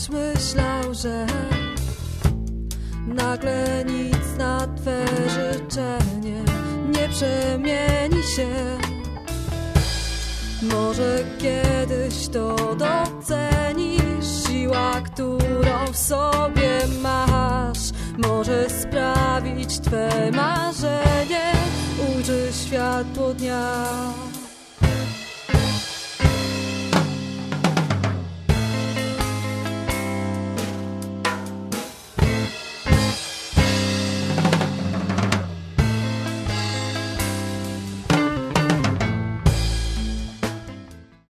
Ktoś myślał, że nagle nic na Twe życzenie nie przemieni się. Może kiedyś to docenisz, siła, którą w sobie masz, może sprawić Twe marzenie ujrzy światło dnia.